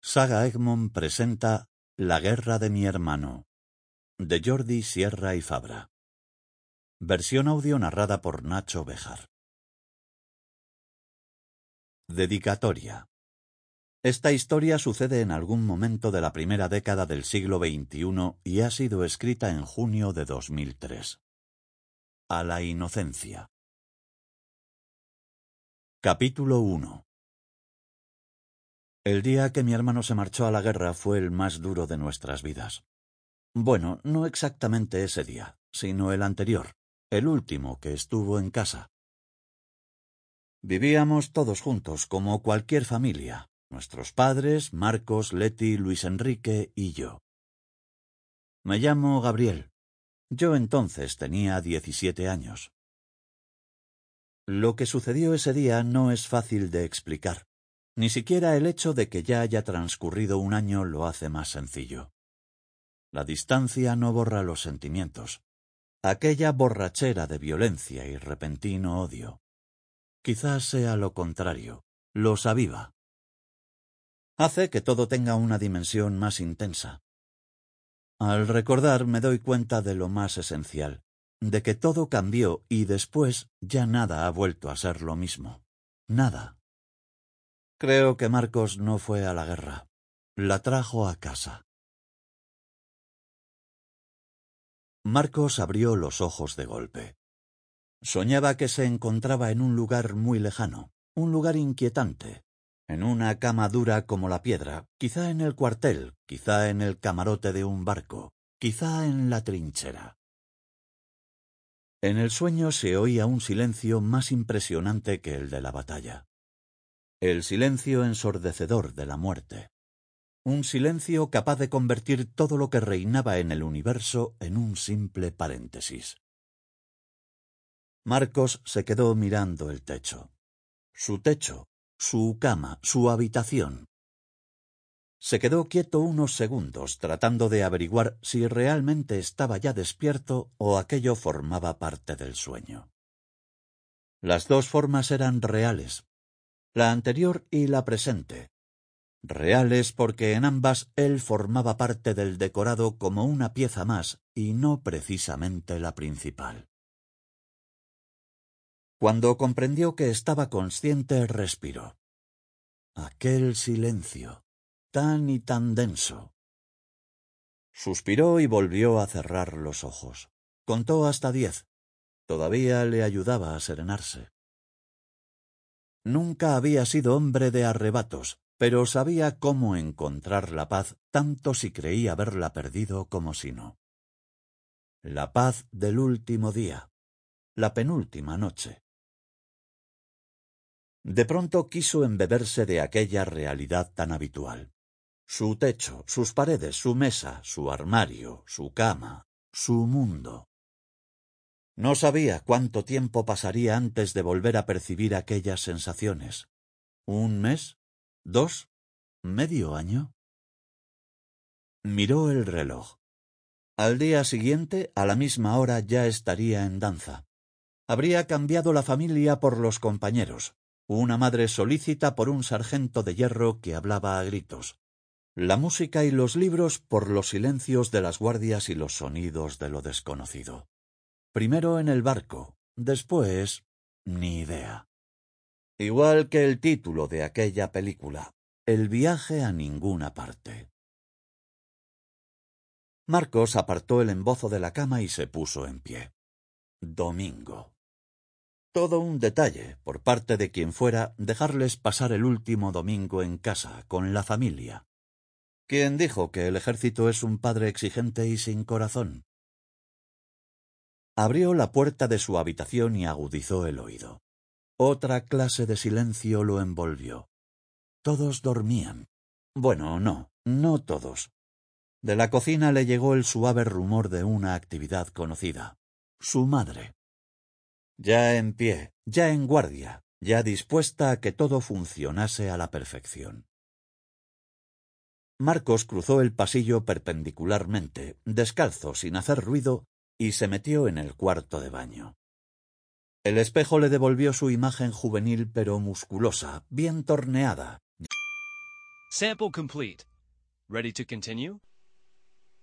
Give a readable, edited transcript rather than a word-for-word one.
Saga Egmont presenta La guerra de mi hermano, de Jordi Sierra y Fabra. Versión audio narrada por Nacho Béjar. Dedicatoria. Esta historia sucede en algún momento de la primera década del siglo XXI y ha sido escrita en junio de 2003. A la inocencia. Capítulo 1. El día que mi hermano se marchó a la guerra fue el más duro de nuestras vidas. Bueno, no exactamente ese día, sino el anterior, el último que estuvo en casa. Vivíamos todos juntos, como cualquier familia, nuestros padres, Marcos, Leti, Luis Enrique y yo. Me llamo Gabriel. Yo entonces tenía 17 años. Lo que sucedió ese día no es fácil de explicar. Ni siquiera el hecho de que ya haya transcurrido un año lo hace más sencillo. La distancia no borra los sentimientos. Aquella borrachera de violencia y repentino odio. Quizás sea lo contrario, los aviva. Hace que todo tenga una dimensión más intensa. Al recordar me doy cuenta de lo más esencial, de que todo cambió y después ya nada ha vuelto a ser lo mismo. Nada. Creo que Marcos no fue a la guerra. La trajo a casa. Marcos abrió los ojos de golpe. Soñaba que se encontraba en un lugar muy lejano, un lugar inquietante, en una cama dura como la piedra, quizá en el cuartel, quizá en el camarote de un barco, quizá en la trinchera. En el sueño se oía un silencio más impresionante que el de la batalla. El silencio ensordecedor de la muerte. Un silencio capaz de convertir todo lo que reinaba en el universo en un simple paréntesis. Marcos se quedó mirando el techo. Su techo, su cama, su habitación. Se quedó quieto unos segundos tratando de averiguar si realmente estaba ya despierto o aquello formaba parte del sueño. Las dos formas eran reales, la anterior y la presente. Reales porque en ambas él formaba parte del decorado como una pieza más y no precisamente la principal. Cuando comprendió que estaba consciente, respiró. Aquel silencio, tan y tan denso. Suspiró y volvió a cerrar los ojos. Contó hasta 10. Todavía le ayudaba a serenarse. Nunca había sido hombre de arrebatos, pero sabía cómo encontrar la paz tanto si creía haberla perdido como si no. La paz del último día, la penúltima noche. De pronto quiso embeberse de aquella realidad tan habitual. Su techo, sus paredes, su mesa, su armario, su cama, su mundo. No sabía cuánto tiempo pasaría antes de volver a percibir aquellas sensaciones. ¿Un mes? ¿2? ¿Medio año? Miró el reloj. Al día siguiente, a la misma hora, ya estaría en danza. Habría cambiado la familia por los compañeros. Una madre solícita por un sargento de hierro que hablaba a gritos. La música y los libros por los silencios de las guardias y los sonidos de lo desconocido. Primero en el barco, después, ni idea. Igual que el título de aquella película, El viaje a ninguna parte. Marcos apartó el embozo de la cama y se puso en pie. Domingo. Todo un detalle, por parte de quien fuera, dejarles pasar el último domingo en casa, con la familia. ¿Quién dijo que el ejército es un padre exigente y sin corazón? Abrió la puerta de su habitación y agudizó el oído. Otra clase de silencio lo envolvió. Todos dormían. Bueno, no todos. De la cocina le llegó el suave rumor de una actividad conocida. Su madre. Ya en pie, ya en guardia, ya dispuesta a que todo funcionase a la perfección. Marcos cruzó el pasillo perpendicularmente, descalzo, sin hacer ruido, y se metió en el cuarto de baño. El espejo le devolvió su imagen juvenil pero musculosa, bien torneada. Sample complete. Ready to continue?